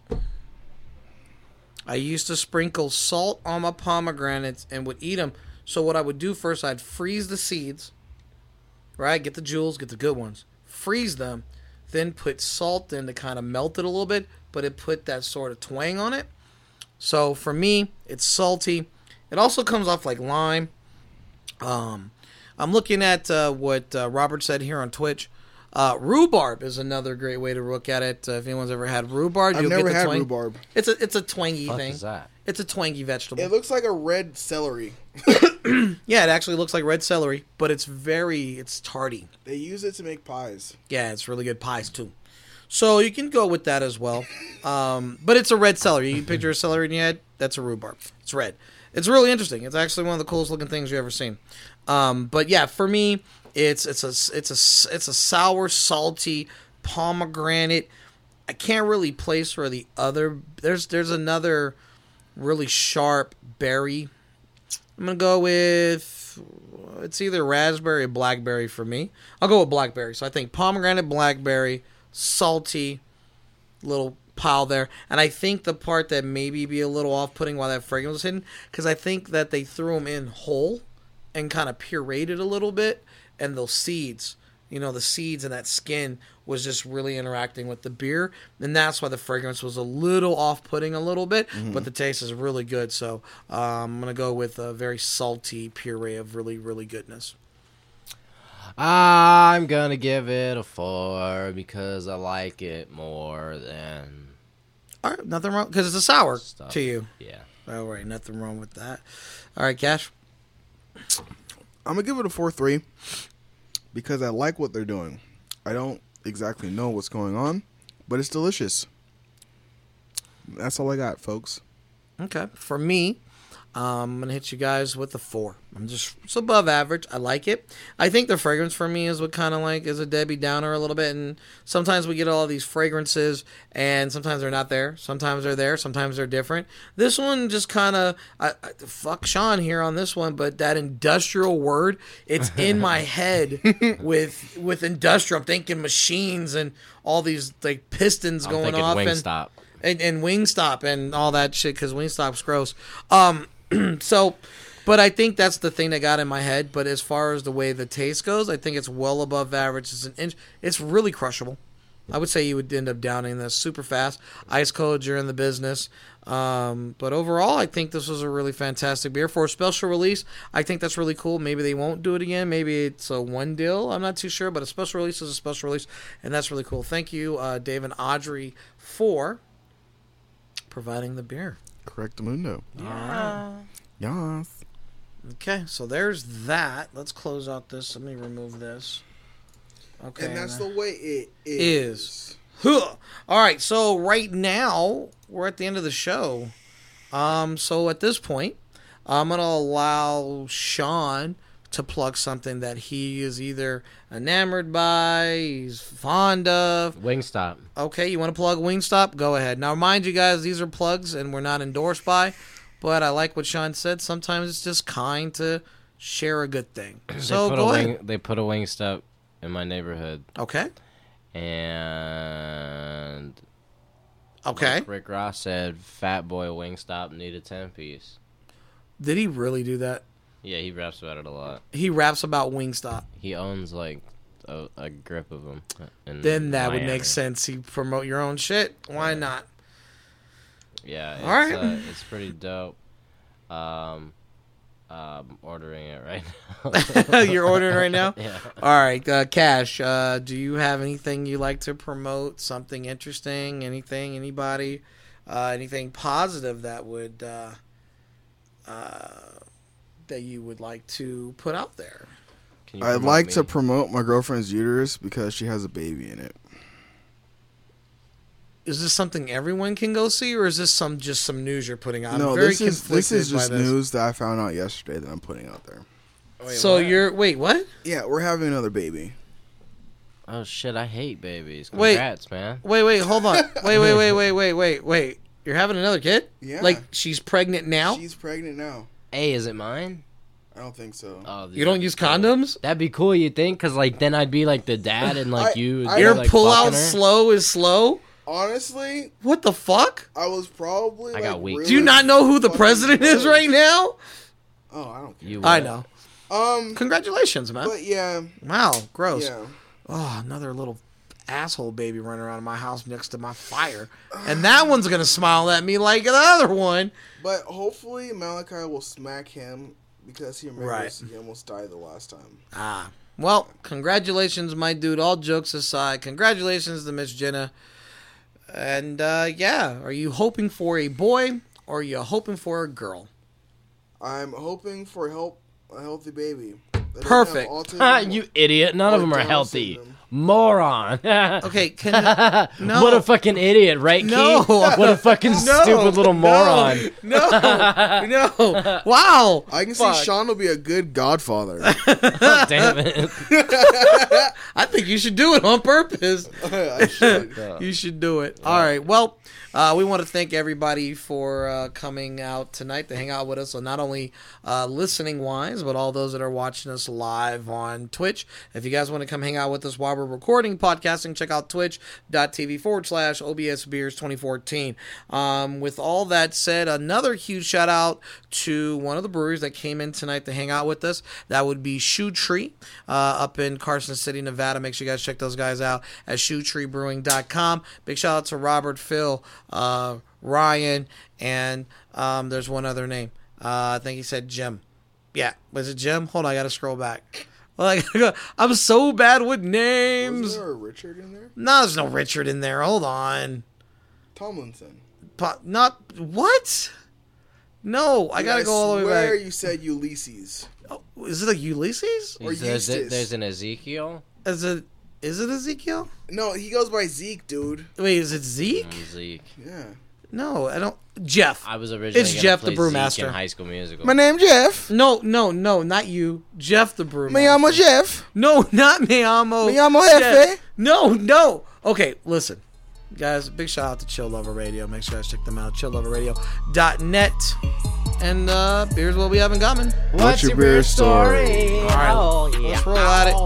I used to sprinkle salt on my pomegranates and would eat them. So what I would do first, I'd freeze the seeds, right? Get the jewels, get the good ones. Freeze them, then put salt in to kind of melt it a little bit, but it put that sort of twang on it. So for me, it's salty. It also comes off like lime. I'm looking at what Robert said here on Twitch. Rhubarb is another great way to look at it. If anyone's ever had rhubarb, I've never had rhubarb. It's a twangy thing. What is that? It's a twangy vegetable. It looks like a red celery. Yeah, it actually looks like red celery, but it's tarty. They use it to make pies. Yeah, it's really good pies too. So you can go with that as well. But it's a red celery. You can picture a celery in your head. That's a rhubarb. It's red. It's really interesting. It's actually one of the coolest looking things you've ever seen. But yeah, for me, it's a sour, salty pomegranate. I can't really place where the other. There's another really sharp berry. I'm gonna go with it's either raspberry or blackberry for me. I'll go with blackberry. So I think pomegranate, blackberry, salty, little pile there. And I think the part that maybe be a little off-putting while that fragrance was hidden, because I think that they threw them in whole and kind of pureed it a little bit, and those seeds, the seeds and that skin was just really interacting with the beer, and that's why the fragrance was a little off-putting a little bit, but the taste is really good. So I'm going to go with a very salty puree of really, really goodness. I'm going to give it a 4 because I like it more than... All right, nothing wrong, because it's a sour stuff. To you. Yeah. All right, nothing wrong with that. All right, Cash? I'm going to give it a 4.3 because I like what they're doing. I don't exactly know what's going on, but it's delicious. That's all I got, folks. Okay. For me, I'm going to hit you guys with a 4. It's above average. I like it. I think the fragrance for me is what kind of like is a Debbie Downer a little bit. And sometimes we get all these fragrances and sometimes they're not there. Sometimes they're there. Sometimes they're different. This one just kind of, fuck Sean here on this one, but that industrial word, it's in my head with industrial. I'm thinking machines and all these like pistons going off. Wingstop. And Wingstop and all that shit because Wingstop's gross. So, but I think that's the thing that got in my head. But as far as the way the taste goes, I think it's well above average. It's really crushable. I would say you would end up downing this super fast. Ice cold, you're in the business. But overall, I think this was a really fantastic beer. For a special release, I think that's really cool. Maybe they won't do it again. Maybe it's a one deal. I'm not too sure. But a special release is a special release. And that's really cool. Thank you, Dave and Audrey, for providing the beer. Correctamundo. Yeah. Yes. Okay, so there's that. Let's close out this. Let me remove this. Okay. And that's the way it is. Huh. All right, so right now, we're at the end of the show. So at this point, I'm going to allow Sean to plug something that he is either enamored by, he's fond of. Wingstop. Okay, you want to plug Wingstop? Go ahead. Now, mind you guys, these are plugs and we're not endorsed by, but I like what Sean said. Sometimes it's just kind to share a good thing. So go ahead. They put a Wingstop in my neighborhood. Okay. And okay, like Rick Ross said, Fat Boy Wingstop need a 10-piece. Did he really do that? Yeah, he raps about it a lot. He raps about Wingstop. He owns like a grip of them. Then that would make sense. He promote your own shit. Why not? Yeah. All right. It's pretty dope. I'm ordering it right now. You're ordering right now? Yeah. All right, Cash, do you have anything you like to promote? Something interesting? Anything? Anybody? Anything positive that would that you would like to put out there? I'd like to promote my girlfriend's uterus because she has a baby in it. Is this something everyone can go see, or is this just some news you're putting out? No, this is just news that I found out yesterday that I'm putting out there. Wait, so what? What? Yeah, we're having another baby. Oh shit! I hate babies. Congrats, man. Wait, hold on. Wait. You're having another kid? Yeah. Like she's pregnant now? She's pregnant now. Hey, is it mine? I don't think so. Oh, you don't use condoms? That'd be cool, you think? Because like then I'd be like the dad and like your like, pull out slow is slow. Honestly, what the fuck? I was probably. I got weak. Really do you not know who the president is right now? Oh, I don't care. I know. Congratulations, man. But yeah. Wow, gross. Yeah. Oh, another little asshole baby running around in my house next to my fire, and that one's gonna smile at me like the other one. But hopefully Malachi will smack him because he remembers he almost died the last time. Well, congratulations, my dude. All jokes aside, congratulations to Miss Jenna. And yeah, are you hoping for a boy or are you hoping for a girl? I'm hoping for a healthy baby. Perfect. You idiot. None of them are healthy. Moron. Okay, no. What a fucking idiot, right, no. Keith? What a fucking stupid little moron. No. Wow. I can see Sean will be a good godfather. Oh, damn it. I think you should do it on purpose. I should. You should do it. All right. Well, we want to thank everybody for coming out tonight to hang out with us. So not only listening wise, but all those that are watching us live on Twitch. If you guys want to come hang out with us while we're recording, podcasting, check out twitch.tv/OBS Beers 2014. With all that said, another huge shout out to one of the breweries that came in tonight to hang out with us. That would be Shoe Tree up in Carson City, Nevada. Make sure you guys check those guys out at shoetreebrewing.com. Big shout out to Robert, Phil, Ryan, and there's one other name. I think he said Jim. Yeah, was it Jim? Hold on, I gotta scroll back. I'm so bad with names. Was there a Richard in there? No, there's no Richard in there. Hold on. Tomlinson. Not what? No, I gotta go all the way back. You said Ulysses. Oh, is it like Ulysses or Eustace? There's an Ezekiel. Is it Ezekiel? No, he goes by Zeke, dude. Wait, is it Zeke? Zeke. Yeah. No, I don't. Jeff. I was originally It's gonna Jeff the play Zeke Brewmaster. in High School Musical. My name Jeff. No, not you. Jeff the Brewmaster. Me llamo Jeff. No, not me llamo. Me llamo Jefe. No. Okay, listen. Guys, big shout out to Chill Lover Radio. Make sure you guys check them out. chillloverradio.net. And beers what we have in common. What's your beer story? All right, let's roll at it.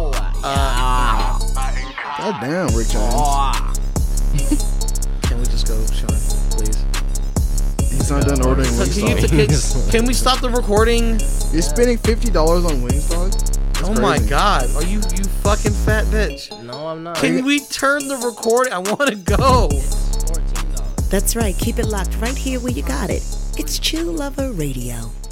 God damn, Rick James. Can we just go, Sean, please? He's not done ordering Wingstop. Can we stop the recording? You're spending $50 on Wingstop? Oh my God! Are you fucking fat bitch? No, I'm not. Can we turn the recording? I want to go. That's right. Keep it locked right here where you got it. It's Chill Lover Radio.